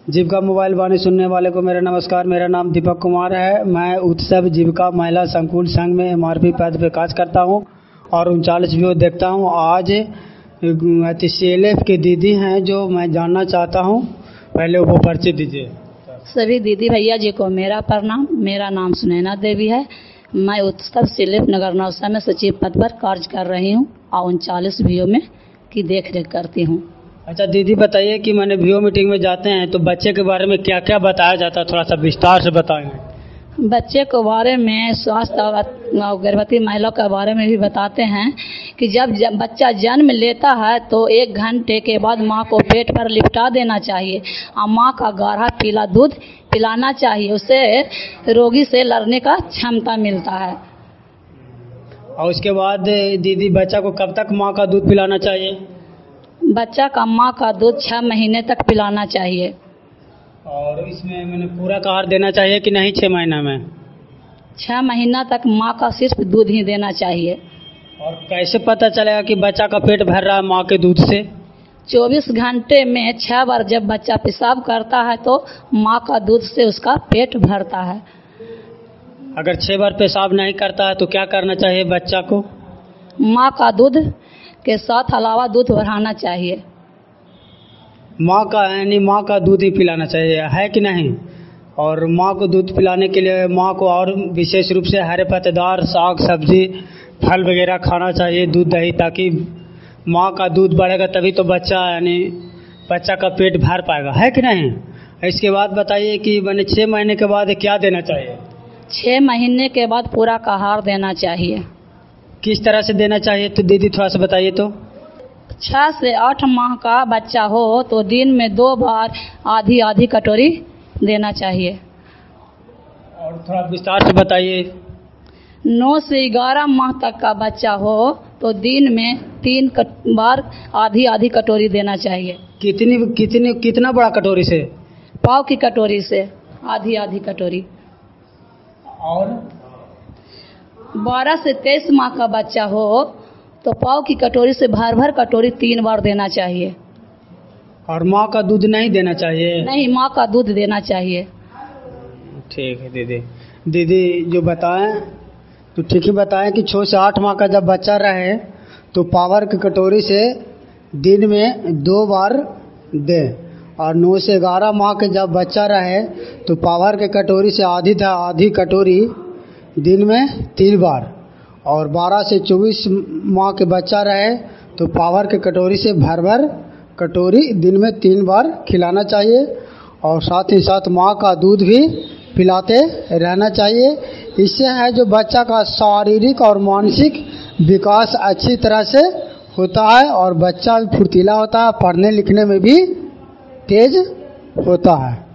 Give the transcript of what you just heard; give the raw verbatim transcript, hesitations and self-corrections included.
जीविका mobile वाणी सुनने वाले को मेरा नमस्कार। मेरा नाम दीपक कुमार है। मैं उत्सव जीविका महिला संकुल संघ में एमआरपी पद पे कार्य करता हूं और उनचालीस वीडियो देखता हूं। आज सीएलएफ की दीदी हैं जो मैं जानना चाहता हूं, पहले वो परिचय दीजिए। सभी दीदी भैया जी को मेरा प्रणाम। मेरा नाम सुनैना देवी है। मैं उत्सव सीएलएफ नगर नौसा में सचिव पद पर कार्य कर रही हूँ और उनचालीस वीडियो में की देख रेख करती हूँ। अच्छा दीदी बताइए कि मैंने वीडियो मीटिंग में जाते हैं तो बच्चे के बारे में क्या क्या बताया जाता है, थोड़ा सा विस्तार से बताएंगे। बच्चे के बारे में स्वास्थ्य और गर्भवती महिला के बारे में भी बताते हैं कि जब, जब बच्चा जन्म लेता है तो एक घंटे के बाद माँ को पेट पर लिपटा देना चाहिए और माँ का गाढ़ा पीला दूध पिलाना चाहिए। उससे रोगी से लड़ने का क्षमता मिलता है। और उसके बाद दीदी बच्चा को कब तक माँ का दूध पिलाना चाहिए? बच्चा का माँ का दूध छः महीने तक पिलाना चाहिए। और इसमें मैंने पूरा आहार देना चाहिए कि नहीं? छः महीना में छः महीना तक माँ का सिर्फ दूध ही देना चाहिए। और कैसे पता चलेगा कि बच्चा का पेट भर रहा है माँ के दूध से? चौबीस घंटे में छः बार जब बच्चा पेशाब करता है तो माँ का दूध से उसका पेट भरता है। अगर छः बार पेशाब नहीं करता है तो क्या करना चाहिए बच्चा को? माँ का दूध के साथ अलावा दूध बढ़ाना चाहिए। माँ का यानी माँ का दूध ही पिलाना चाहिए, है कि नहीं? और माँ को दूध पिलाने के लिए माँ को और विशेष रूप से हरे पत्तेदार साग सब्जी फल वगैरह खाना चाहिए, दूध दही, ताकि माँ का दूध बढ़ेगा तभी तो बच्चा यानी बच्चा का पेट भर पाएगा, है कि नहीं? इसके बाद बताइए कि मैंने छः महीने के बाद क्या देना चाहिए? छः महीने के बाद पूरा का आहार देना चाहिए। किस तरह से देना चाहिए तो दीदी थोड़ा सा बताइए तो। छः से आठ माह का बच्चा हो तो दिन में दो बार आधी आधी कटोरी देना चाहिए। और थोड़ा विस्तार से बताइए। नौ से ग्यारह माह तक का बच्चा हो तो दिन में तीन बार आधी आधी कटोरी देना चाहिए। कितनी कितनी कितना बड़ा कटोरी से? पाव की कटोरी से आधी आधी कटोरी। और बारह से तेईस माह का बच्चा हो तो पाव की कटोरी से भर भर कटोरी तीन बार देना चाहिए। और माँ का दूध नहीं देना चाहिए? नहीं, माँ का दूध देना चाहिए। ठीक है दीदी। दीदी जो बताएं तो ठीक ही बताएं कि छः से आठ माह का जब बच्चा रहे तो पावर की कटोरी से दिन में दो बार दें, और नौ से ग्यारह माह के जब बच्चा रहे तो पावर के कटोरी से आधी था आधी कटोरी दिन में तीन बार, और बारह से चौबीस माह के बच्चा रहे तो पावर के कटोरी से भर भर कटोरी दिन में तीन बार खिलाना चाहिए। और साथ ही साथ माँ का दूध भी पिलाते रहना चाहिए। इससे है जो बच्चा का शारीरिक और मानसिक विकास अच्छी तरह से होता है और बच्चा फुर्तीला होता है, पढ़ने लिखने में भी तेज होता है।